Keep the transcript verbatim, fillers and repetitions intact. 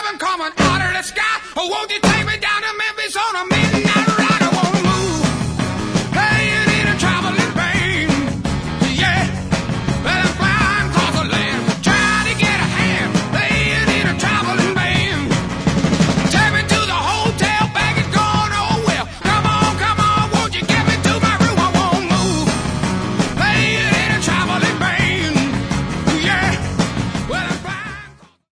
heaven coming out of the sky. Oh, won't you take me down to Memphis on a midnight